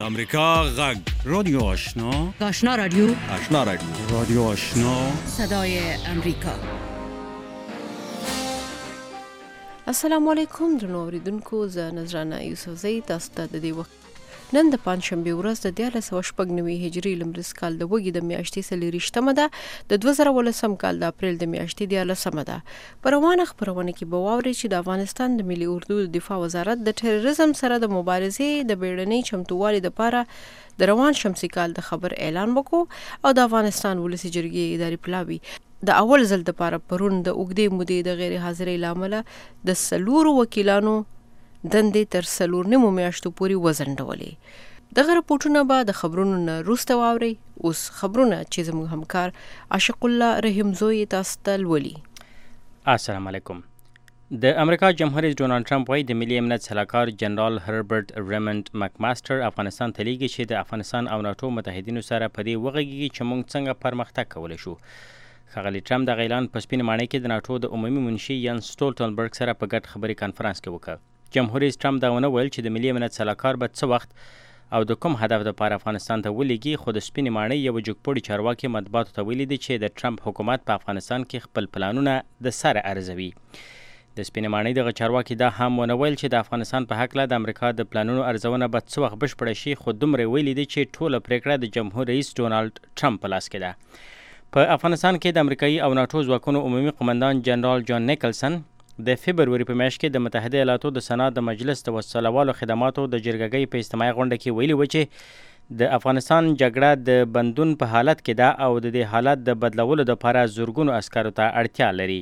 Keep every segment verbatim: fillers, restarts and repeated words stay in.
امریکا غږ رادیو آشنا آشنا رادیو آشنا رادیو رادیو آشنا صدای امریکا. السلام علیکم درنو اوریدونکو، زه نذرانه یوسفزۍ تاسو ته د دې وخت نن د پنجشنبې ورځ د دیارلس سوه شپږ نوي هجري لمریز کال د وږي د میاشتې څلېرویشتمه ده، د دوه زره اوولسم کال د اپریل د میاشتې دیارلسمه ده. په روانه خپرونه کې به واورئ چې د افغانستان د ملي اردو د دفاع وزارت د ټیرریزم سره د مبارزې د بیړنۍ چمتووالي لپاره د روان شمسي کال د خبر اعلان وکړو او د افغانستان ولسي جرګې اداري پلاوي د اول ځل لپاره پرون د اوږدې مودې د غیر حاضرۍ له امله د څلورو وکیلانو دندې تر څلور نیمو میاشتو پورې وځنډولې. دغه رپورټونه به د خبرونو نه وروسته واورئ. اوس خبرونه چې زموږ همکار عاشق الله رحیمزوی تاسو ته لولي. السلام علیکم. د امریکا جمهور رئیس ډونالډ ټرمپ وايي د ملي امنیت سلاکار جنرال هربرت ریمنډ مکماستر افغانستان ته لیږي چې د افغانستان او ناټو متحدینو سره په دې وغږیږي چې موږ څنګه پرمختګ کولی شو. ښاغلي ټرمپ دغه اعلان په سپینې ماڼۍ کې د ناټو د عمومي منشي یان سټولټنبرګ سره په ګډ خبري کانفرنس کې وکړ. جمهور رئیس ټرمپ دا ونه ویل چې د ملي امنیت سلاکار به څه وخت او د کوم هدف دپاره افغانستان ته ولیږي، خو د سپینې ماڼۍ یوه جګپوړي چارواکي مطبوعاتو ته ویلي دي چې د ټرمپ حکومت په افغانستان کې خپل پلانونه د سره ارزوي. د سپینې ماڼۍ دغه چارواکي دا هم ونه ویل چې د افغانستان په هکله د امریکا د پلانونو ارزونه به څه وخت بشپړه شي، خو دومره ویلي دي چې ټوله پرېکړه د جمهور رئیس ډونالډ ټرمپ په لاس کې ده. په افغانستان کې د امریکایي او ناټو ځواکونو عمومي قمندان جنرال جان نیکلسن د فبروري په میاشت کې د متحده ایالاتو د سنا د مجلس د وسلوالو خدماتو د جرګګۍ په اجتماعي غونډه کې ویلي و چې د افغانستان جګړه د بندون په حالت کې ده او د دې حالت د بدلولو دپاره زرګونو عسکرو ته اړتیا لري.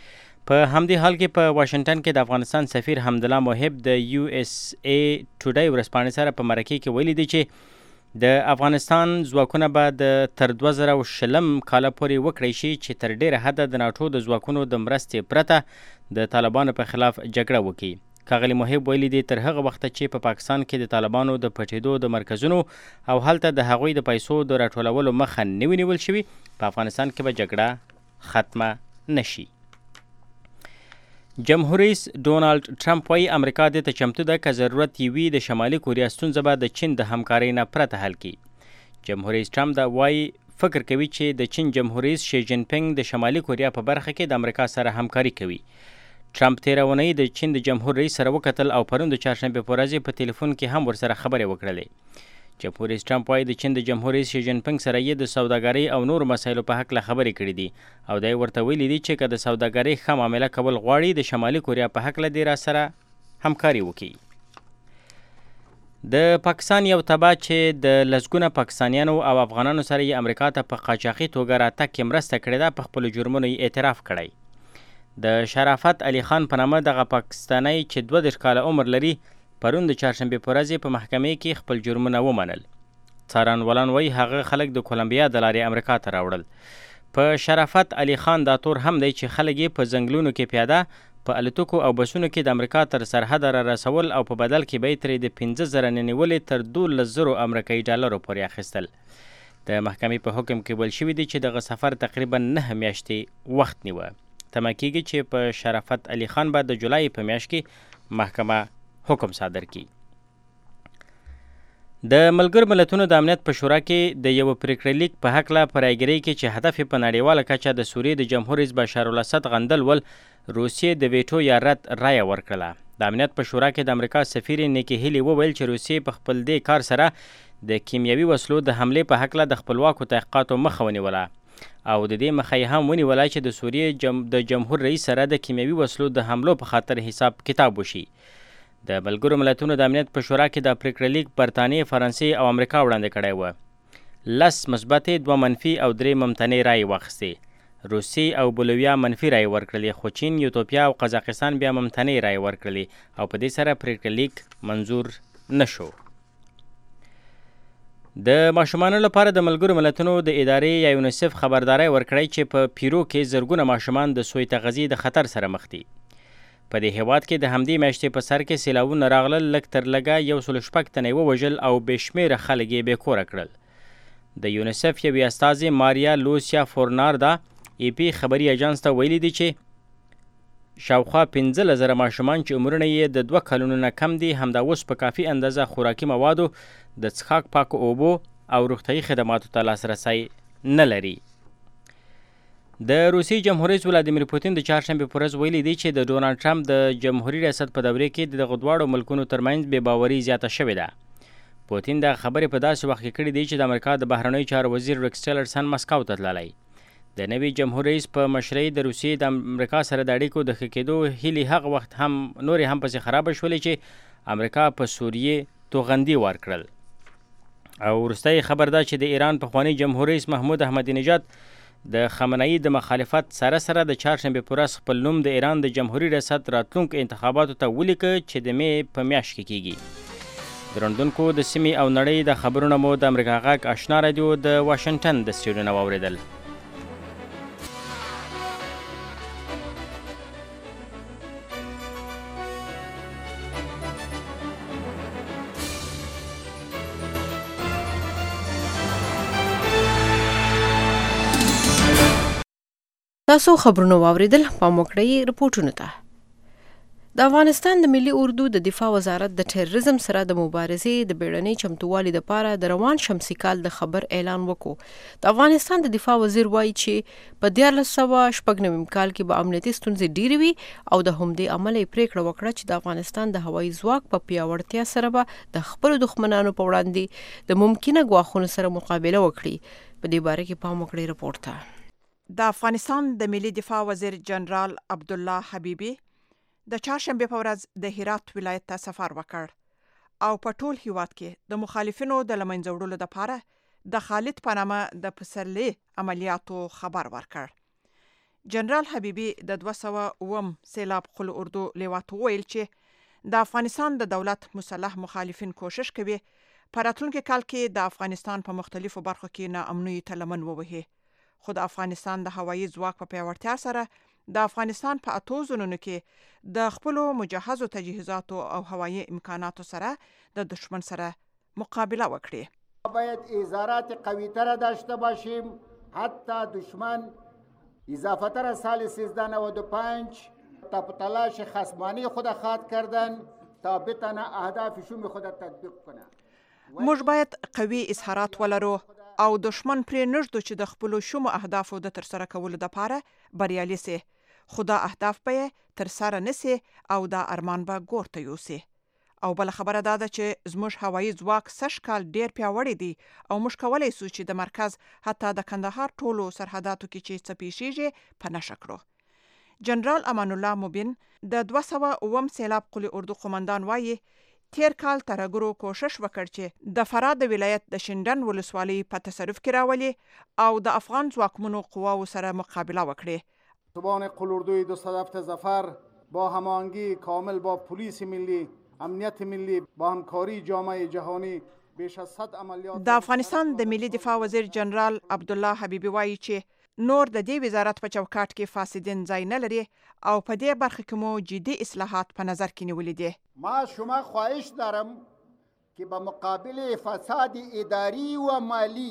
په همدې حال کې په واشنګټن کې د افغانستان سفیر حمدالله محب د یو اس ای ټوډی ورځپاڼې سره په مرکې کې ویلي دي چې د افغانستان ځواکونه به د تر دوه زره شلم کاله پورې وکړی شي چې تر ډېره حده د ناټو د ځواکونو د مرستې پرته د طالبانو په خلاف جګړه وکړي. ښاغلي محب ویلي دي تر هغه وخته چې په پا پاکستان کې د طالبانو د پټېدو د مرکزونو او هلته د هغوی د پیسو د راټولولو مخه نه وي نیول شوي، په افغانستان کې به جګړه ختمه نشي. جمهور رئیس ډونالډ ټرمپ وایي امریکا دې ته چمتو ده که ضرورت یې وي د شمالي کوریا ستونزه به د چین د همکارۍ نه پرته حل کړي. جمهور رئیس ټرمپ دا وایي فکر کوي چې د چین جمهور رئیس شي جین پینګ د شمالي کوریا په برخه کې د امریکا سره همکاري کوي. ټرمپ تېره اونۍ د چین د جمهور رئیس سره وکتل او پرون د چهارشنبې په ورځ په تلیفون کې هم ورسره خبرې وکړلې. جمهور رئیس ټرمپ وایي د چین د جمهور رئیس شي جین پینګ سره یې د سوداګرۍ او نورو مسایلو په هکله خبرې کړې دي او دا یې ورته ویلي دي چې که د سوداګرۍ ښه معامله کول غواړي د شمالي کوریا په هکله دې راسره همکاري وکړي. د پاکستان یو تبع چې د لسګونه پاکستانیانو او افغانانو سره یې امریکا ته په قاچاقي توګه راتګ کې مرسته کړې ده، په خپلو جرمونو یې اعتراف کړی. د شرافت علي خان په نامه دغه پاکستانی چې دوه دېرش کاله عمر لري پرون د چهارشنبې په ورځ په محکمې کې خپل جرمونه ومنل. څارنوالان وایي هغه خلک د کولمبیا د لارې امریکا ته راوړل. په شرافت علي خان دا تور هم دی چې خلک یې په ځنګلونو کې پیاده په الوتکو او بسونو کې د امریکا تر سرحده را رسول او په بدل کې به یې ترې د پنځه زره نه نیولې تر دولس زرو امریکایي ډالرو پورې اخیستل. د محکمې په حکم کې ویل شوي دي چې دغه سفر تقریبا نه میاشتې وخت نیوه. تمه کېږي چې په شرافت علي خان به د جولای په میاشت کې محکمه حکم صادر کړي. د ملګرو ملتونو د امنیت په شورا کې د یوه پریکړه لیک په هکله په رایګرۍ کې چې هدف یې په نړیواله کچه د سوریې د جمهور رئیس بشار الاسد غندل ول، روسیې د ویټو یا رد رایه ورکړله. د امنیت په شورا کې د امریکا سفیر نیکي هیلي وویل چې روسیې په خپل دې کار سره د کیمیاوي وسلو د حملې په هکله د خپلواکو تحقیقاتو مخه ونیوله او د دې مخه یې هم ونیوله چې د سوریې جم د جمهور رئیس سره د کیمیاوي وسلو د حملو په خاطر حساب کتاب وشي. د ملګرو ملتونو د امنیت په شورا کې د پریکړه لیک برطانیې، فرانسې او امریکا وړاندې کړی و. لس مثبتې، دوه منفي او درې ممتنع رایې واخیستې. روسیې او بولیویا منفي رایې ورکړلې، خو چین، یوتوپیا او قزاقستان بیا ممتنع رایې ورکړلې او په دې سره پریکړه لیک منظور نشو. د ماشومانو لپاره د ملګرو ملتونو د ادارې یا یونیسف خبرداری ورکړی چې په پیرو کې زرګونه ماشومان د سوی تغذیې د خطر سره مخ دي. په دې هیواد کې د همدې میاشتې په سر کې سیلابونه راغلل، لږ تر لږه یو سل شپږ تنه یې ووژل او بې شمېره خلک یې بې کوره کړل. د یونیسف یوې استازې ماریا لوسیا فورناردا ای پی خبري اجانس ته ویلي دي چې شاوخوا پنځلس زره ماشومان چې عمرونه یې د دوه کلونو نه کم دي همدا اوس په کافي اندازه خوراکي موادو د څښاک پاکو اوبو او روغتیایي خدماتو ته لاسرسی نه لري. د روسیې جمهور رئیس ولادیمیر پوتین د چهارشنبې په ورځ ویلي دی چې د ډونالډ ټرمپ د جمهوري ریاست په دورې کې د دغو دواړو ملکونو ترمنځ بې باوري زیاته شوې ده. پوتین دا خبرې په داسې وخت کې کړې دي چې د امریکا د بهرنیو چارو وزیر ریکس ټیلرسن مسکو ته تللی. د نوي جمهور رئیس په مشرۍ د روسیې د امریکا سره د اړیکو د ښه کېدو هیلې هغه وخت هم نورې هم پسې خرابه شولې چې امریکا په سوریې توغندي ورکړل. او وروستی خبر دا چې د ایران پخوانی جمهور رئیس محمود احمدي نژاد د خامنه‌ای د مخالفت سره سره د چهارشنبې په ورځ خپل نوم د ایران د جمهوري ریاست راتلونکو انتخاباتو ته ولیکه چې د مې په میاشت کې کیږي. درنوونکو د سیمې او نړۍ د خبرونه مو د امریکا غږ آشنا رادیو د واشنګټن د سټوډیو نه واورېدل. تاسو خبرونه واوریدل. پام وکړئ رپورټونو ته. د افغانستان د ملي اردو د دفاع وزارت د ټیرریزم سره د مبارزې د بیړنۍ چمتووالي لپاره د روان شمسي کال د خبر اعلان وکړ. د افغانستان د دفاع وزیر وایي چې په دیارلس سوه شپږ نوي کال کې به امنیتي ستونزې ډېرې وي او د همدې امله یې پریکړه وکړه چې د افغانستان د هوایي ځواک په پیاوړتیا سره به د خپلو دښمنانو په وړاندې د ممکنه ګواښونو سره مقابله وکړي. په دې باره کې پام وکړئ رپورټ ته. د افغانستان د ملي دفاع وزیر جنرال عبدالله حبیبي د چهارشنبې په ورځ د هرات ولایت ته سفر وکړ او په ټول هیواد کې د مخالفینو د له منځه وړلو لپاره د خالد په نامه د پسرلي عملیاتو خبر ورکړ. جنرال حبیبي د دوه سوه اووم سیلاب قل اردو لیوات وویل چې د افغانستان د دولت مسلح مخالفین کوشش کوي په راتلونکي کال کې د افغانستان په مختلفو برخو کې ناامنیو ته لمن ووهي. خو د افغانستان د هوایي ځواک په پیاوړتیا سره د افغانستان په اتو زونونو کې د خپلو مجهزو تجهیزاتو او هوایي امکاناتو سره د دشمن سره مقابله وکړي. باید ایزارات قوی‌تر داشته باشیم. حتی دشمن اضافتر از سال سیزده نود و پنج تا تلاش خصمانه خود خواهد کردن تا بتونه اهداف شوم خود تطبیق کنه. موږ باید قوي اظهارات ولرو او دشمن پرې نږدو چې د خپلو شومو اهدافو د ترسره کولو دپاره بریالي سي. خو دا اهداف به یې ترسره نسي او دا ارمان به ګور ته یوسي. او بل خبره دا ده چې زموږ هوایي ځواک سږ کال ډیر پیاوړی دی او موږ کولی سو چې د مرکز حتی د کندهار ټولو سرحداتو کې چې څه پیښیږي په نښه کړو. جنرال امان الله مبین د دوه سوه اووم سیلاب قل اردو قومندان وایي تیر کال ترګرو کوشش وکړ چې د فراه د ولایت د شینډن ولسوالۍ په تصرف کې راولي او د افغان ځواکمنو قواو سره مقابله وکړي. توبان قل اردوی دو صد هفت ظفر با هماهنگی کامل با پلیس ملی، امنیت ملی، با همکاری جامعه جهانی بیش از صد عملیات. د افغانستان د ملي دفاع وزیر جنرال عبدالله حبیبي وایي چې نور د دې وزارت په چوکاټ کې فاسدین ځای نه لري او په دې برخه کې مو جدي اصلاحات په نظر کې نیولې دي. ما شما خواهش دارم که به مقابل فساد اداری و مالی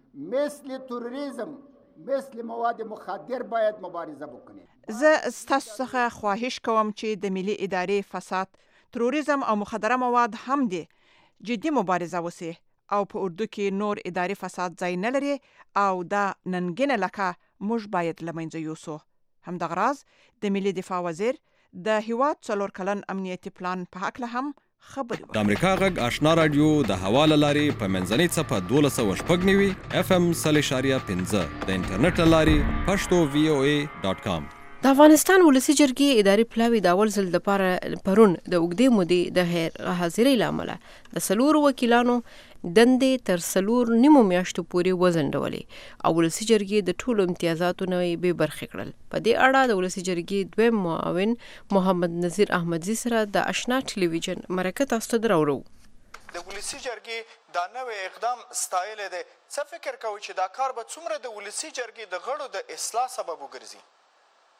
مثل تروریسم مثل مواد مخدر باید مبارزه بکنید. زه ستاسو څخه خواهش کوم چې د ملي ادارې فساد، تروریسم او مخدره مواد هم دي جدي مبارزه وسي او په اردو کې نور اداري فساد ځای نه لري او دا ننګینه لکه موږ باید له منځه یوسو. همدغه راز د ملي دفاع وزیر د هیواد څلور کلن امنیتي پلان په هکله هم خبرې وکړې. د امریکا غږ آشنا رادیو د هوا له لارې په منځنۍ څپه دولس سوه شپږ نوي اف ام سل اشاریه پنځه د انټرنیټ له لارې پښتو وی او ای ډاټ کام. د افغانستان ولسی جرګې اداري پلاوی د اول ځل لپاره پرون د اوږدې مودې د حاضرۍ له امله د څلورو وکیلانو دندې تر څلور نیمو میاشتو پورې وځنډولې او ولسی جرګې د ټولو امتیازاتو نه یې بې برخې کړل. په دې اړه د ولسی جرګې دویم معاون محمد نذیر احمدزي سره د اشنا ټلویزیون مرکه تاسو ته دراوړو. د ولسی جرګې دا نوې اقدام ستایلی دی. څه فکر کوئ چې دا کار به څومره د ولسی جرګې د غړو د اصلاح سبب وګرځي؟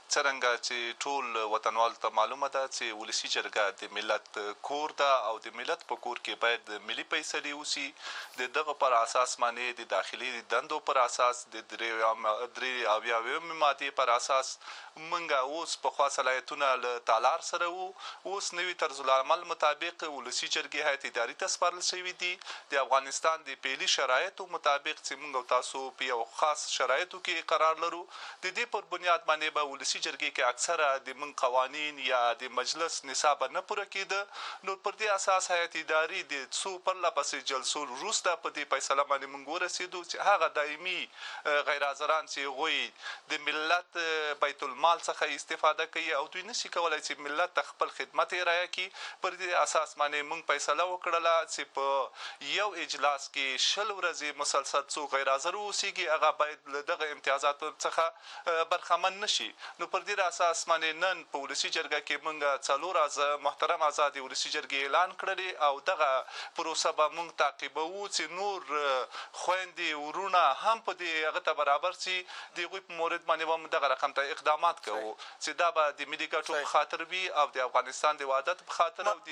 څرنګه چې ټول وطنوال ته معلومه ده چې ولسی جرګه د ملت کور ده او د ملت په کور کې باید ملي فیصلې وشي د دغه پر اساس باندې د داخلي دندو پر اساس د درې اویاویم ماده پر اساس منګه اوس په خوا صلاحیتونه له تالار سره وو اوس نوی طرز العمل مطابق ولسی جرګې هیئت اداري ته سپارل شوی دي د افغانستان د پیلي شرایطو مطابق چې موږ تاسو په یو خاص شرایطو کې قرار لرو د دې پر بنیاد باندې به ولسی جرګې کې اکثره د من قوانین یا د مجلس نصاب نه پوره کېده نو پر دې اساس هیئت اداري د څو پرله پسې جلسو وروسته په دې فیصله باندې موږ ورسېدو چې هغه دایمي غیر حاضران چې هغوی د ملت بیت المال څخه استفاده کوي او دوی نشي کولی چې ملت ته خپل خدمت ارائه کړي پر دې اساس باندې موږ فیصله وکړله چې په یو اجلاس کې شل ورځې مسلسل څو غیر حاضر اوسېږي هغه باید له دغه امتیازاتو څخه برخمن نشي نو پر دې اساس باندې نن په ولسی جرګه کې موږ څلور اعضا محترم اعضا د ولسی جرګې اعلان کړی او دغه پروسه به موږ تعقیبوو چې نور خويندې ورونه هم په دې هغه ته برابر سي د هغوی په مورد باندې به دغه رقم ته اقدامات کوو چې دا به د ملي ګټو په خاطر وي او د افغانستان د وحدت په خاطر او د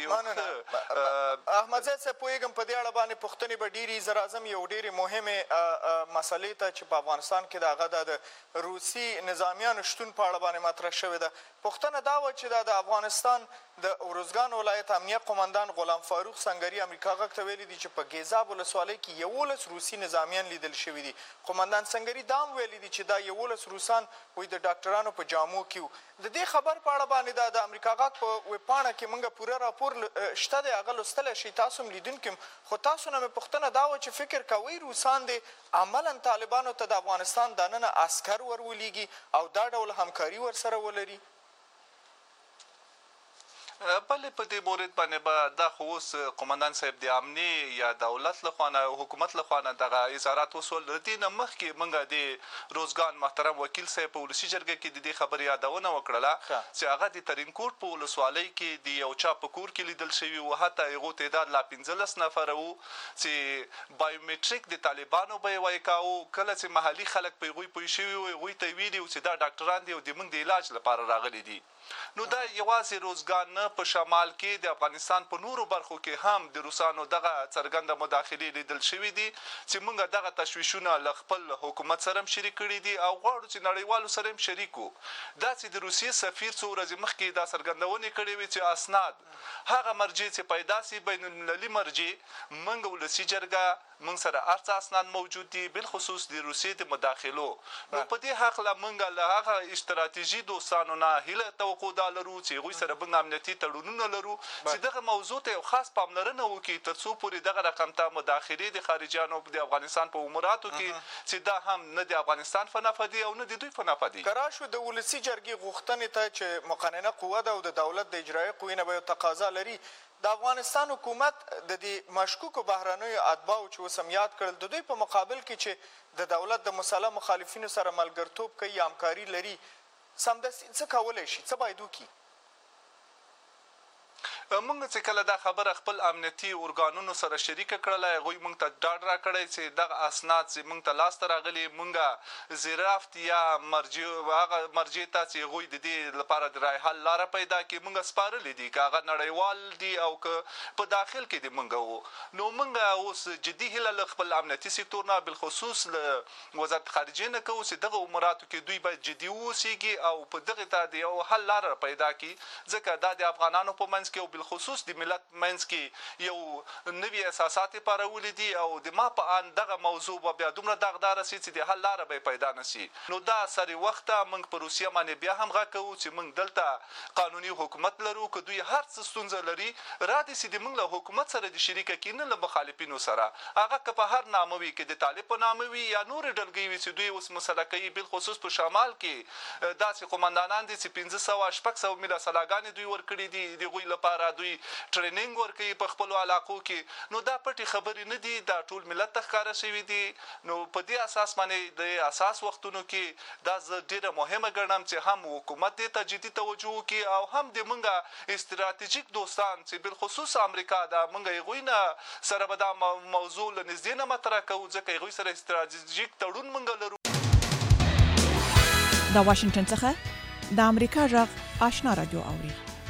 احمد زید صاحب پوهېږم په دې اړه باندې پوښتنې به ډېرې زه راځم یو ډېرې مهمې مسلې ته چې په افغانستان کې د هغه د روسي نظامیانو شتون په اړه باندې مطرح شوې ده پوښتنه دا وه چې دا د افغانستان د ارزګان ولایت امنیه قمندان غلام فاروق سنگري امریکا غږ ته ویلي دي چې په ګیزاب ولسوالۍ کې یولس روسي نظامیان لیدل شوي دي قمندان سنگري دا هم ویلي دي چې دا یولس روسان وایي د ډاکټرانو په جامو کې وو د دې خبر په اړه باندې دا د امریکا غږ په ویبپاڼه کې موږ پوره راپور شته دی هغه لوستلی شئ تاسو هم لیدونکي خو تاسو نه مې پوښتنه دا وه چې فکر کوئ روسان د عملا طالبانو ته د افغانستان دننه عسکر ورولېږي او دا ډول همکاري ورسره ولري بلې په دې مورد باندې به دا خو اوس قمندان صاحب د امنیې یا دولت لخوا نه حکومت لخوا نه دغه اظهارات وسول د دې نه مخکې موږ د روزګان محترم وکیل صاحب په ولسي جرګه کې د دې خبرې یادونه وکړله چې هغه د ترینکوټ په ولسوالۍ کې د یو چا په کور کې لیدل شوي وو حتی هغو تعداد لا پنځلس نفره وو چې بایومټریک د طالبانو به یې وایکاو کله چې محلي خلک په هغوی پوه شوي وو هغوی ته ویلي وو چې دا ډاکټران دي او د موږ د علاج لپاره راغلي دي نو دا یوازې روزګان نه په شمال کې د افغانستان په نورو برخو کې هم د روسانو دغه څرګنده مداخلې لیدل شوي دي چې موږ دغه تشویشونه له خپل حکومت سره هم شریک کړي دي او غواړو چې نړیوالو سره هم شریک وو دا چې د روسیې سفیر څو ورځې مخکې دا څرګندونې کړې وې چې اسناد هغه مرجع چې پیدا سي بین المللي مرجع موږ ولسي جرګه موږ سره هر څه اسناد موجود دي بالخصوص د روسیې د مداخلو نو په دې هکله موږ له هغه استراتیژي دوستانو نه هیله توقع دا لرو چې هغوی سره موږ امنیتي تړونونه لرو چې دغه موضوع ته یو خاص پاملرنه وکړي تر څو پورې دغه رقم ته مداخلې د خارجیانو د افغانستان په اموراتو کې چې دا هم نه د افغانستان په نفع دي او نه د دوی په نفع دي که راشو د ولسي جرګې غوښتنې ته چې مقننه قوه ده او د دولت د اجرایي قوې نه به یو تقاضا لري د افغانستان حکومت د دې مشکوکو بهرنیو اتباعو چې اوس هم یاد کړل د دوی په مقابل کې چې د دولت د مسلح مخالفینو سره ملګرتوب کوي یا همکاري لري سمدستي څه کولی شي څه باید وکړي موږ چې کله دا خبره خپل امنیتي ارګانونو سره شریکه کړله هغوی موږ ته ډاډ راکړی چې دغه اسناد چې موږ ته لاسته راغلي موږ زیرافت یا مرجع هغه مرجع ته چې هغوی د دې لپاره د رای حل لاره پیدا کړي موږ سپارلي دي که هغه نړیوال دي او که په داخل کې دي موږ وو نو موږ اوس جدي هیله له خپل امنیتي سکتور نه بالخصوص له وزارت خارجیې نه کوو چې دغه اموراتو کې دوی باید جدي واوسېږي او په دغې ته د یو حل لاره پیدا کړي ځکه دا د افغانانو په منځ کې بالخصوص د ملت منځ کې یو نوي اساسات پارولي دي او د ما په ان دغه موضوع به بیا دومره دغداره سي چې د حل لاره به پیدا نشي نو دا سری وخته موږ په روسیه باندې بیا هم غږ کوو چې موږ دلته قانوني حکومت لرو که دوی هر څه ستونزه لري را دي چې د موږ له حکومت سره د شریکه کړي نه له مخالفینو سره هغه که په هر نامه وي که د طالب په نامه وي یا نورې ډلګۍ وي چې دوی اوس مسله کوي بالخصوص په شمال کې داسې قمندانان دي چې پنځه سوه شپږ سوه میله سلاګانې دوی ورکړي دي د هغوی لپاره دوی ټریننګ ورکوي په خپلو علاقو کې نو دا پټې خبرې نه دي دا ټول ملت ته ښکاره شوي دي نو په دې اساس باندې د اساس وختونو کې دا زه ډېره مهمه ګڼم چې هم حکومت دې ته جدي توجه وکړي او هم د موږ استراتیژیک دوستان چې بالخصوص امریکا دا موږ هغوی نه سره به دا موضوع له نږدې نه مطرح کوو ځکه هغوی سره استراتیژیک تړون موږ لرو د واشنگټن څخه د امریکا غږ آشنا رادیو اوري.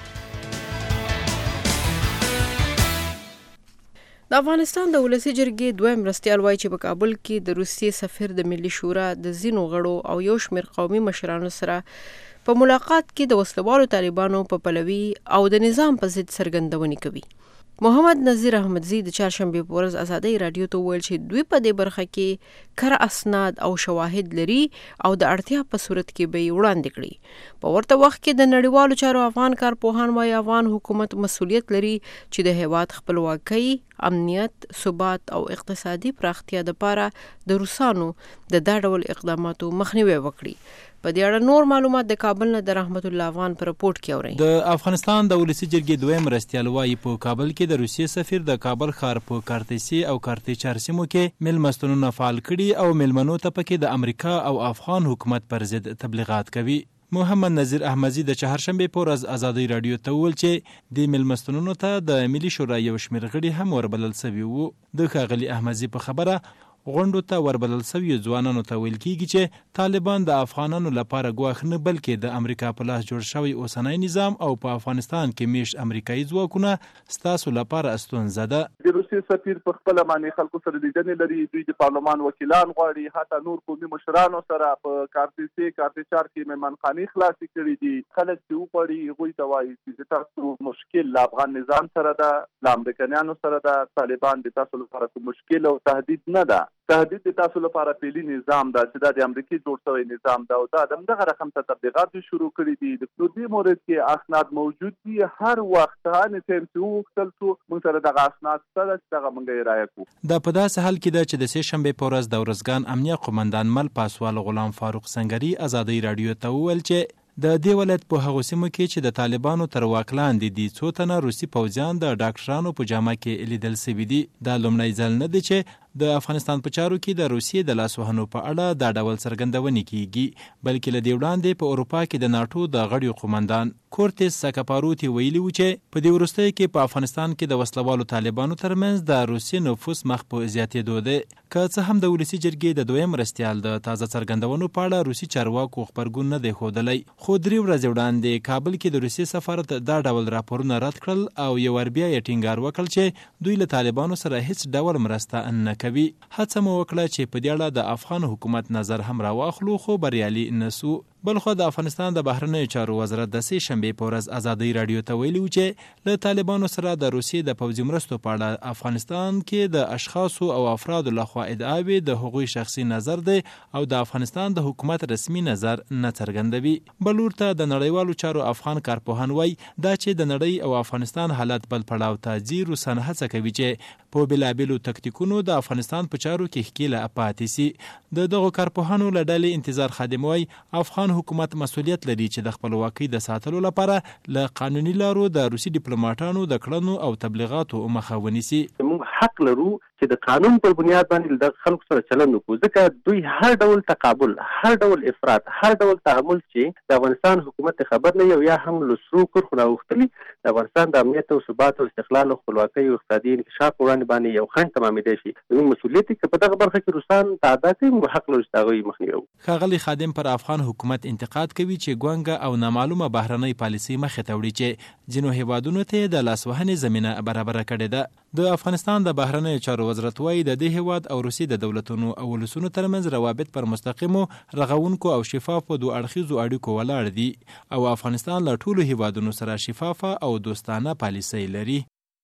د افغانستان د ولسی جرګې دویم مرستیال وایي چې په کابل کې د روسیې سفیر د ملي شورا د ځینو غړو او یو شمېر قومي مشرانو سره په ملاقات کې د وسلوالو طالبانو په پلوي او د نظام په ضد څرګندونې کوي. محمد نذیر احمدزی د چهارشنبه په ورځ ازادي رادیو ته وویل چې دوی په دې برخه کې کره اسناد او شواهد لري او د اړتیا په صورت کې به یې وړاندې کړي. په ورته وخت کې د نړیوالو چارو افغان کارپوهان وايي افغان حکومت مسؤلیت لري چې د هیواد خپلواکۍ، امنیت، ثبات او اقتصادي پراختیا لپاره د روسانو د دا ډول اقداماتو مخنیوي وکړي. په دې اړه نور معلومات د کابل نه د رحمت الله افغان پر رپورت کې اوري. د افغانستان د ولسی جرګې دویم مرستیال وایي په کابل کې د روسیې سفیر د کابل ښار په کارتیسي او کارتیچار سیمو کې میلمستونونه فعال کړي او میلمنو ته پکې د امریکا او افغان حکومت پر ضد تبلیغات کوي. محمد نذیر احمدزی د چهارشنبه په ورځ ازادي رادیو ته وویل چې د میلمستونونو ته د ملي شورا یو شمېر غړي هم وربلل سوي وو. د ښاغلي احمدزی په خبره غونډو ته وربلل سوي ځوانانو ته ویل کیږي چې طالبان د افغانانو لپاره ګواښ نه بلکې د امریکا په لاس جوړ شوی اوسنی نظام او په افغانستان کې میشت امریکایي ځواکونه ستاسو لپاره ستونزه ده. د روسیې سفیر په خپل باندې خلکو سره لیدنې لري، دوی د پارلمان وکیلان غواړي، حتی نور قومي مشرانو سره په کارتیسي کارتیچار کې مهمانخانې خلاصې کړي دي. خلک چې وغواړي هغوی ته وایي چې تاسو مشکل له افغان نظام سره ده، له امریکایانو سره ده، طالبان د تاسو لپاره کوم مشکل او تهدید نه ده. تهدید د تاسو لپاره پیلي نظام ده چې دا د امریکای جوړ شوی نظام ده او دا د همدغه رقم ته تبلیغات شروع کړي دي. د دې مورد کې اسناد موجود دي، هر وخت هر ټیم چې وغوښتل شو موږ سره دغه اسناد شته چې دغه موږ یې رایه کړو. دا په داسې حال کې ده چې د سې شنبې په ورځ د ورځګان امنیه قومندان مل پاسوال غلام فاروق سنگري ازادي رادیو ته وویل چې د دې ولایت په هغو سیمو کې چې د طالبانو تر واک لاندې دي څو تنه روسي پوځیان د ډاکټرانو په جامه کې لیدل سوي دي. دا لومړی ځل نه دی چې د افغانستان په چارو کې د روسیې د لاسوهنو په اړه دا ډول څرګندونې کیږي، بلکې له دې وړاندې په اروپا کې د ناټو د غړیو قومندان کورتس ساکاپاروتی ویلي و چې په دې وروستیو کې په افغانستان کې د وسلوالو طالبانو ترمنځ د روسي نفوس مخ په زیاتېدو دی. که څه هم د ولسي جرګې د دویم مرستیال د تازه څرګندونو په اړه روسي چارواکو خبرګون نه دی ښودلی، خو درې ورځې وړاندې کابل کې د روسیې سفارت دا ډول راپورونه رد کړل او یو ور بیا یې ټینګار وکړ چې دوی له طالبانو سره هیڅ ډول مرسته نه کوي. هڅه مو وکړه چې په دې اړه د افغان حکومت نظر هم راواخلو خو بریالي نسو. بلخو د افغانستان د بهرنیو چارو وزارت د سې شنبې په ورځ ازادي رادیو ته ویلي و چې له طالبانو سره د روسیې د پوځي مرستو په اړه افغانستان کې د اشخاصو او افرادو لخوا ادعاوې د هغوی شخصي نظر دی او د افغانستان د حکومت رسمي نظر نه څرګندوي. بلور ته د نړیوالو چارو افغان کارپوهان وایي دا چې د نړۍ او افغانستان حالت بل پړاو ته ځي، روسان هڅه کوي چې په بېلابېلو تکتیکونو د افغانستان په چارو کې ښکېله پاتې سي. د دغو کارپوهانو له ډلې انتظار خادم وایي افغان حکومت مسؤلیت لري چې د خپلواکۍ د ساتلو لپاره له قانوني لارو د روسي ډیپلوماټانو د کړنو او تبلیغاتو مخه ونیسي. موږ حق لرو چې د قانون پر بنیاد باندې د خلکو سره چلند وکړو، ځکه دوی هر ډول تقابل، هر ډول افراط، هر ډول تحمل چې د افغانستان حکومت خبر نه یو یا هم له سرو کرښو راوښتلي د افغانستان د امنیت او ثبات او استقلال او خپلواکۍ او اقتصادي انکشاف وړاندې باندې یو خنډ تمامېدی شي. زموږ مسؤلیت دی چې په دغه برخه کې روسان تعدا کوي، موږ حق لرو چې د هغوی مخنیوی وکړو. ښاغلي خادم پر افغان حکومت انتقاد کوي چې ګونګه او نامعلومه بهرنۍ پالیسۍ مخې ته وړي چې ځینو هیوادونو ته د لاسوهنې زمینه برابره کړې ده. د افغانستان د بهرنیو چارو وزارت وایي د دې هیواد او روسیې د دولتونو او ولسونو ترمنځ روابط پر مستقیمو، رغونکو او شفافو دوه اړخیزو اړیکو ولاړ دي او افغانستان له ټولو هیوادونو سره شفافه او دوستانه پالیسۍ لري.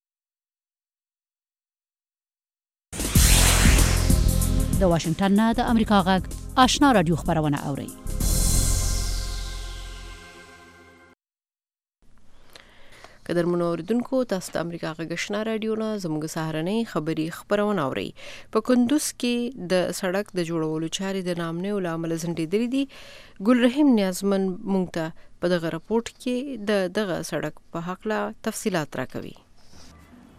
د واشنگټن نه د امریکا غږ آشنا رادیو خبرونه اوري. قدرمنو اوریدونکو، تاسو د امریکا غږ آشنا رادیو نه زموږ سهارنۍ خبري خبرونه اورئ. په کندوز کې د سړک د جوړولو چارې د نامنیو له امله ځنډېدلې دي. ګلرحیم نیازمن موږ ته په دغه راپورټ کې د دغه سړک په هکله تفصیلات راکوي.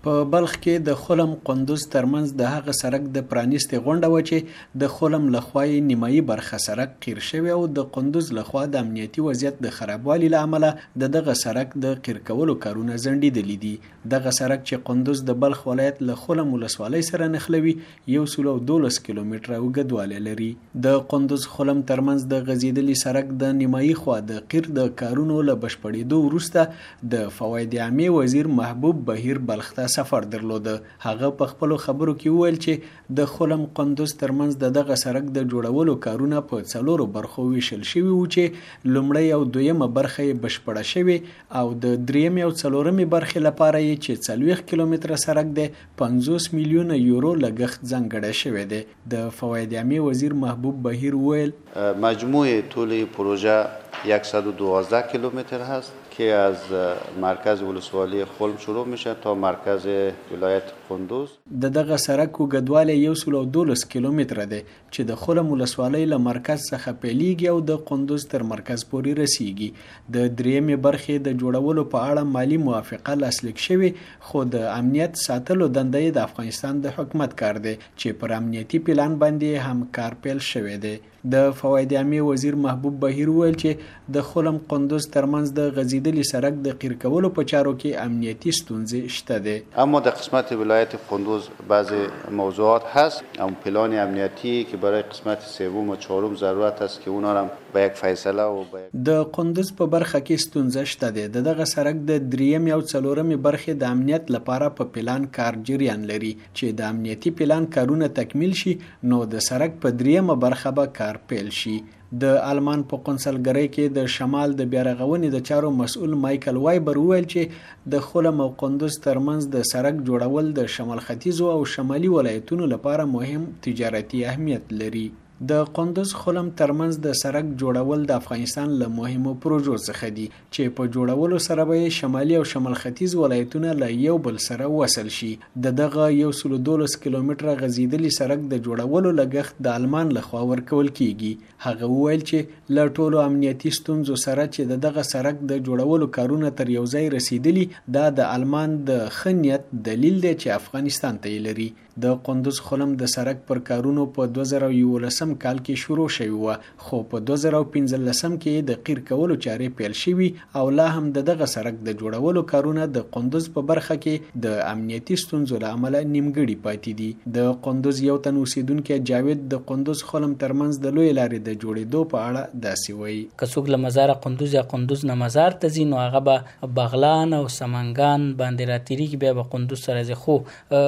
په بلخ کې د خلم قندوز ترمنځ د هغه سړک د پرانیستې غونډه و چې د خلم لخوا نیمایي برخه سړک قیر شوی او د قندوز لخوا د امنیتي وضعیت د خرابوالي له امله د دغه سړک د قیر کولو کارونه ځنډېدلي دي. دغه سړک چې قندوز د بلخ ولایت له خلم ولسوالۍ سره نښلوي یو سل او دولس کیلومتره اوږدوالی لري. د قندوز خلم ترمنځ د غځېدلي سړک د نیمایي خوا د قیر د کارونو له بشپړېدو وروسته د فواید عامې وزیر محبوب بهیر بلخ ته سفر درلوده. هغه په خپلو خبرو کې وویل چې د خلم قندوز ترمنځ د دغه سړک د جوړولو کارونه په څلورو برخو ویشل شوي وو چې لومړی او دویمه برخه یې بشپړه شوې او د درېیمې او څلورمې برخې لپاره یې چې څلوېښت کیلومتره سړک دی پنځوس میلیونه یورو لګښت ځانګړی شوی دی. د فواید عامې وزیر محبوب بهیر وویل مجموع طول پروژه صد و دوازده کیلومتر هست که از مرکز ولسوالی خلم شروع میشه تا مرکز ولایت قندوز. د دغه سړک اوږدوالی یو سل او دولس کیلومتره دی چې د خلم ولسوالۍ له مرکز څخه پیلیږي او د قندوز تر مرکز پورې رسیږي. د درېیمې برخې د جوړولو په اړه مالی موافقه لاسلیک شوې خو د امنیت ساتلو دنده یې د افغانستان د حکومت کار دی چې پر امنیتي پلان باندې هم کار پیل شوی دی. د فواید عامې وزیر محبوب بهیر وویل چې د خلم قندوز ترمنځ د غځېدلي سړک د قیر کولو په چارو کې امنیتي ستونزې شته دي. اما در قسمت ولایت قندوز بعضی موضوعات هست اما پلان امنیتی که برای قسمت سوم و چهارم ضرورت است که اونا هم با یک فیصله و با یک د قندوز په برخه کې ستونزه شته ده. د دغه سړک د درېیمې او څلورمې برخې د امنیت لپاره په پلان کار جریان لري چې د امنیتي پلان کارونه تکمیل شي نو د سړک په درېیمه برخه به کار پیل شي. د آلمان په قونسلګرۍ کې د شمال د بیارغونې د چارو مسؤل مایکل وایبر وویل چې د خلم او قندوز ترمنځ د سړک جوړول د شمال ختیځو او شمالي ولایتونو لپاره مهم تجارتي اهمیت لري. د قندوز خلم ترمنځ د سړک جوړول د افغانستان له مهمو پروژو څخه دي چې په جوړولو سره به شمالي او شمال ختیځ ولایتونه له یو بل سره وصل شي. د دغه یو سل دولس کیلومتره غځېدلي سړک د جوړولو لګښت د آلمان لخوا ورکول کیږي. هغه وویل چې له ټولو امنیتي ستونزو سره چې د دغه سړک د جوړولو کارونه تر یو ځای رسیدلي دا د آلمان د ښه نیت دلیل دی چې افغانستان ته یې لري. د قندوز خلم د سړک پر کارونو په دوه زره یولسم کال کې شروع شوی و خو په دوه زره پنځلسم کې د قیر کولو چارې پیل شوي او لا هم د دغه سړک د جوړولو کارونه د قندوز په برخه کې د امنیتي ستونزو له امله نیمګړي پاتې دي. د قندوز یو تن اوسیدونکي جاوید د قندوز خلم ترمنځ د لوی لارې د جوړېدو په اړه داسې وایي که څوک له مزار قندوز یا قندوز نه مزار ته ځي نو هغه به بغلان او سمنګان باندې راتېرېږي بیا به قندوز سره ځي. خو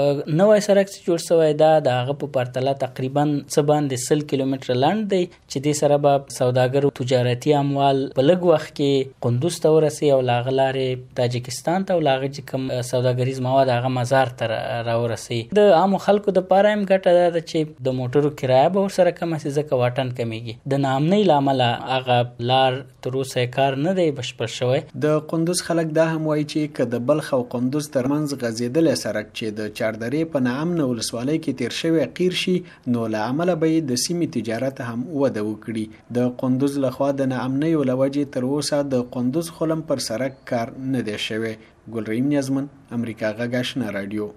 نوی سړک جوړ شوی دا د هغه په پرتله تقریبا څه باندې سل کیلومتره لاند دی چې دې سره به سوداګرو تجارتي اموال په لږ وخت کې قندوز ته ورسي او له هغه لارې تاجکستان ته او له هغه چې کوم سوداګریز مواد هغه مزار ته راورسي. د عامو خلکو دپاره هم ګټه دا ده چې د موټرو کرایه به ورسره کمه شي ځکه واټن کمیږي. د ناامنۍ له امله هغه لار تر اوسه یې کار نه دی بشپړ شوی. د قندوز خلک دا هم وایي چې که د بلخ او قندوز ترمنځ غځېدلی سړک چې د چاردرې په ناامنه ولسوالۍ کې تیر شوی قیر شي نو له امله به د سیمې تجارت هم وده وکړي. د قندوز لخوا د ناامنۍ له وجې تر اوسه د قندوز خلم پر سړک کار نه دی شوی. ګلرحیم نیازمن، امریکا غږ آشنا رادیو.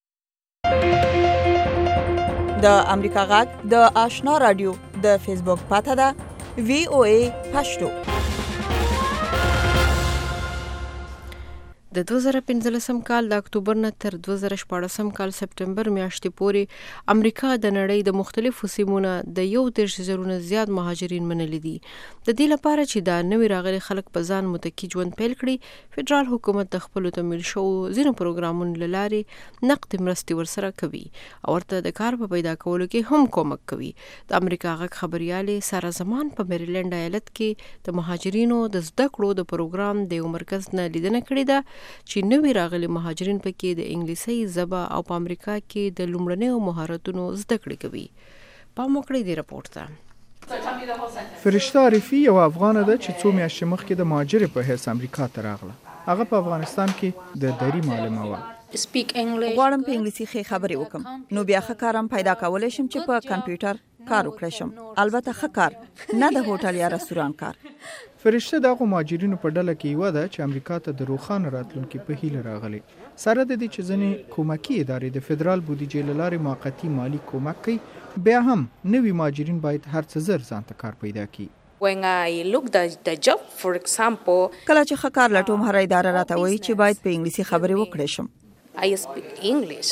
د امریکا غږ د آشنا رادیو د فیسبوک پاته ده وی او ای پښتو. د دوه زره پنځلسم کال د اکتوبر نه تر دوه زره شپاړسم کال سپټمبر میاشتې پورې امریکا د نړۍ د مختلفو سیمونو د یو دېرش زرونه زیات مهاجرین منلي دي. د دې لپاره چې دا نوي راغلي خلک په ځان متکي ژوند پیل کړي فدرال حکومت د خپلو تمویل شوو ځینو پروګرامونو له لارې نقد مرستې ورسره کوي او ورته د کار په پیدا کولو کې هم کومک کوي. د امریکا غږ خبریالې ساره زمان په میریلند ایالت کې د مهاجرینو د زده کړو د پروګرام د یو مرکز نه لیدنه کړې ده چې نوي راغلي مهاجرین پکې د انګلیسي ژبه او په امریکا کې د لومړنیو مهارتونو زده کړې کوي. پام وکړئ دې راپورټ ته. فرشته عارفي یو افغانه ده چې څو میاشتې مخکې د مهاجرې په حیث امریکا ته راغله. هغه په افغانستان کې د دري معلمه وه. غواړم په انګلیسي ښه خبرې وکم نو بیا ښه کارم پیدا کولی شم چې په کمپیوټر کار وکړی شم. البته ښه کار نه د هوټل یا رستوران کار. فرشته دغه مهاجرینو په ډله کې یو ده چې امریکا ته د روښانه راتلونکي په هیله راغلي. سره د دې چې ځینې کومکي ادارې د فدرال بودیجې له لارې موقتي مالی کومک کوي، بیا هم نوي مهاجرین باید هر څه زر ځان ته کار پیدا کړي. When I looked at the job, for example, کله چې ښه کار لټوم هر اداره راته وایي چې باید په انګلیسي خبرې وکړې شم. I speak English.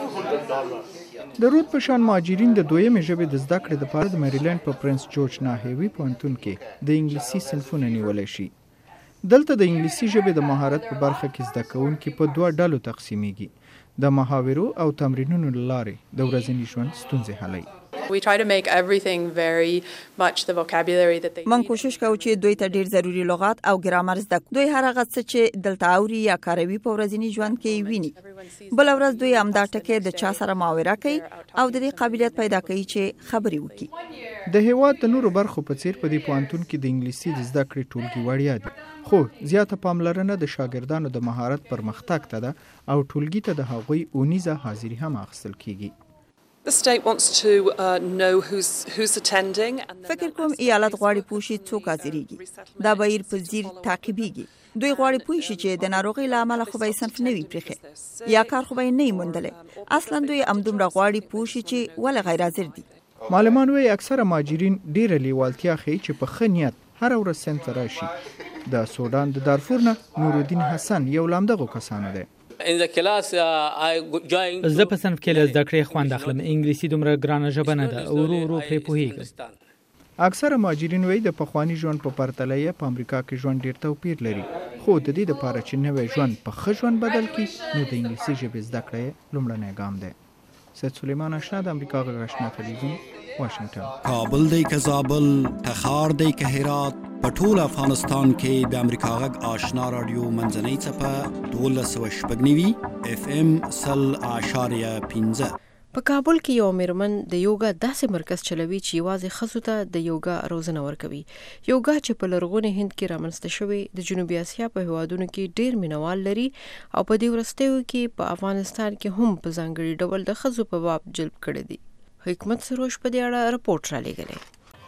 د رود په شان مهاجرین د دویمې ژبې د زده کړې لپاره د میریلند په پرنس جورج ناهیوي پوهنتون کې د انګلیسي صنفونه نیولی شي. دلته د انګلیسي ژبې د مهارت په برخه کې زده کوونکي په دوه ډلو تقسیمیږي. د محاورو او تمرینونو له لارې د ورځني ژوند ستونزې حلوي. We try to make everything very much the vocabulary that they من کوشش کوو چې دوی ته ډیر ضروری لغات او ګرامر زده کړو. دوی هر هغه څه چې دلته اوري یا کاروي په ورځني ژوند کې ویني. بل ورځ دوی همدا ټکي د چا سره ماوره کوي او د دې قابلیت پیدا کوي چې خبرې وکړي. د هیواد د نورو برخو په څیر په دې پوهنتون کې د انګلیسي د زده کړې ټولګي وړیا دي، خو زیاته پاملرنه د شاګردانو د مهارت پرمختګ ته ده او ټولګي ته د هغوی اونیزه حاضري هم اخیستل کیږي. The state wants to uh, know who's who's attending. فکر کوم ایالت غواړي پوښي څوک حاضرېږي. دا بهیر په ځیر تعقیبېږي. دوی غواړي پوښي چې د ناروغۍ له امله خو به صنف نه وي پرېښی یا کار خو به نه وي موندلی. اصلا دوی همدومره غواړي پوښي چې ولې غیر حاضر دي. معلمان وایي اکثره مهاجرین ډیره لیوالتیا ښیي چې په ښه نیت هره ورځ سیند ته راشي. د سودان د دارفور نه نورالدین حسن یو له همدغو کسانو دی. زه په صنف کې له زده کړې خوند اخلم. انګلیسي دومره ګرانه ژبه نه ده او ورو ورو پرې پوهېږم. اکثره مهاجرین وایي د پخواني ژوند په پرتله یې په امریکا کې ژوند ډیر توپیر لري، خو د دې لپاره چې نوی ژوند په ښه ژوند بدل کړي نو د انګلیسي ژبې زده کړه یې لومړنی ګام دی. سید سلیمان اشنا د امریکا غږ آشنا تلویزیون، واشنگټن. کابل دی که زابل، تخار دی که هرات، په ټول افغانستان کې د امریکا غږ آشنا رادیو منځنۍ څپه دولس سوه شپږ نوي اف ام سل اعشاریه پنځه. په کابل کې یو میرمن د یوګا داسې مرکز چلوي چې یوازې ښځو ته د یوګا روزنه ورکوي. یوګا چې په لرغوني هند کې رامنځته شوی د جنوبي اسیا په هیوادونو کې ډیر مینوال لري او په دې وروستیو کې په افغانستان کې هم په ځانګړي ډول د ښځو په باب جلب کړی دی. حکمت سروش په دې اړه رپورټ را لېږلی.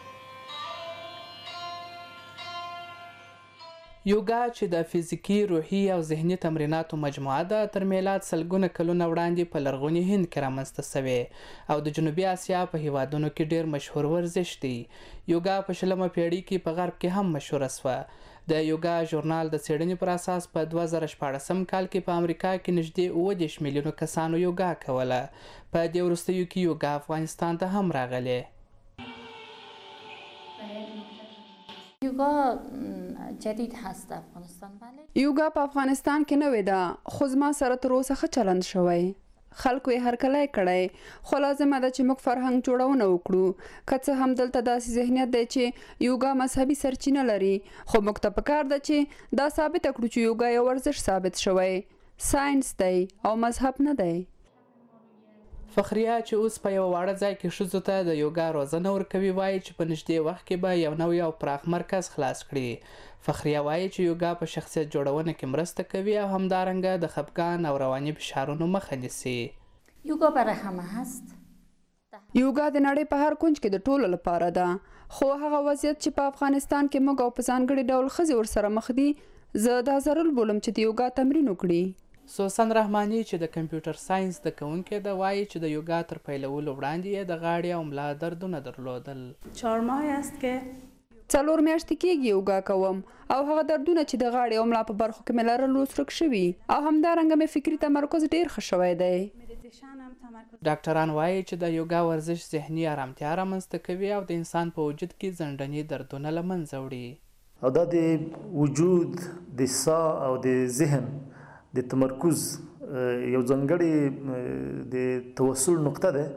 یوګا چې د فزیکي، روحي او ذهني تمریناتو مجموعه ده، تر میلاد سلګونه کلونه وړاندې په لرغوني هند کې رامنځته شوې او د جنوبي اسیا په هیوادونو کې ډیر مشهور ورزش دی. یوګا په شلمه پیړۍ کې په غرب کې هم مشهوره شوه. د یوګا ژورنال د څېړنې پر اساس په دوه زره شپاړسم کال کې په امریکا کې نږدې اووه دېرش میلیونو کسانو یوګا کوله. په دې وروستیو کې یوګا افغانستان ته هم راغلی. یوگا جدید هست افغانستان. بله یوگا په افغانستان کې نوې ده، خو زما سره تر اوسه ښه چلند شوی. خلکو یې هرکلی کړی، خو لازمه ده چې موږ فرهنګ جوړونه وکړو. که څه هم دلته داسې ذهنیت دی چې یوګا مذهبي سرچینه لري، خو موږ ته پکار ده چې دا ثابته کړو چې یوګا یو ورزش ثابت شوی، ساینس دی او مذهب نه دی. فخریه چې اوس په یو واړه ځای کې ښځو ته د یوګا روزنه ورکوي وایي چې په نږدې وخت کې به یو نوی او پراخ مرکز خلاص کړي. فخریه وایي چې یوګا په شخصیت جوړونه کې مرسته کوي او همدارنګه د خفګان او رواني فشارونو مخه نیسي. یوګا برای همه هست. یوګا د نړۍ په هر کونج کې د ټولو لپاره ده، خو هغه وضعیت چې په افغانستان کې موږ او په ځانګړي ډول ښځې ورسره مخ دي، زه دا ضرور بولم چې د یوګا تمرین وکړي. سوسن رحماني چې د کمپیوټر ساينس د کوونکې ده وایي چې د یوګا تر پیلولو وړاندې یې د غاړې او ملا دردونه درلودل. چهار ماه است که څلور میاشتې کېږي یوګا کوم او هغه دردونه چې د غاړې او ملا په برخو کې مې لرل اوس ورک شوي او همدارنګه مې فکري تمرکز ډېر ښه شوی دی. ډاکټران وایي چې د یوګا ورزش ذهني آرامتیا رامنځته کوي او د انسان په وجود کې ځنډني دردونه له منځه وړي. او دا د وجود د ساه او د ذهن د تمرکز یو ځانګړی د توسل نقطه ده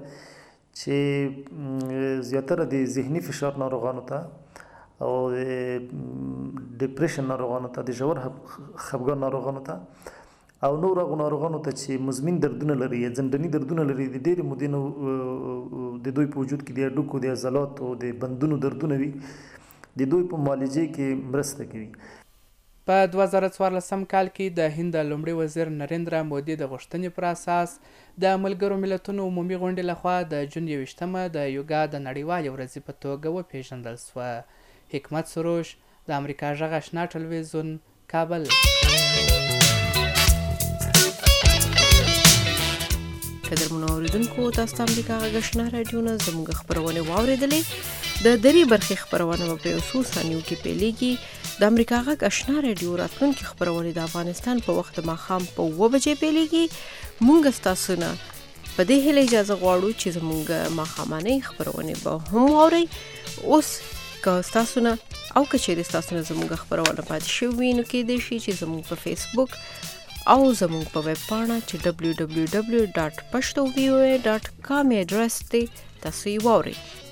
چې زیاتره د ذهني فشار ناروغانو ته او د ډیپریشن ناروغانو ته، د ژور خفګان ناروغانو ته او نور هغو ناروغانو ته چې مزمن دردونه لري یا ځنډني دردونه لري، د ډېرې مودې نه د دوی په وجود کې د هډوکو د عضلاتو د بندونو دردونه وي، د دوی په معالجې کې مرسته کوي. په دوه زره څوارلسم کال کې د هند لومړي وزیر نریندرا مودي د غوښتنې پر اساس د ملګرو ملتونو عمومي غونډې لخوا د جون یوویشتمه د یوګا د نړیوالې ورځې په توګه وپیژندل شوه. حکمت سروش د امریکا غږ آشنا ټلویزیون کابل. قدرمنو اوریدونکو تاسو ته امریکا غږ آشنا رادیو نه زموږ خبرونه واوریدلې. د درې برخې خبرونه په یو څو ثانیو کې پیلېږي. د امریکا غږ آشنا رادیو راتلونکي خبرونه د افغانستان په وخت ماښام په اوه بجې پیلېږي. مونږ ستاسو نه په دې هیله اجازه غواړو چې زموږ ماښامنۍ خبرونه به هم واورئ. اوس که ستاسو نه او که چیرې ستاسو نه زموږ خبرونه پاتې شوي وي نو کیدای شي چې زموږ په فیسبوک او زموږ په ویب پاڼه چې ډبلیو ډبلیو ډبلیو ډاټ پښتو وی او ای ډاټ کام اډرس ته تاسو یې واورئ.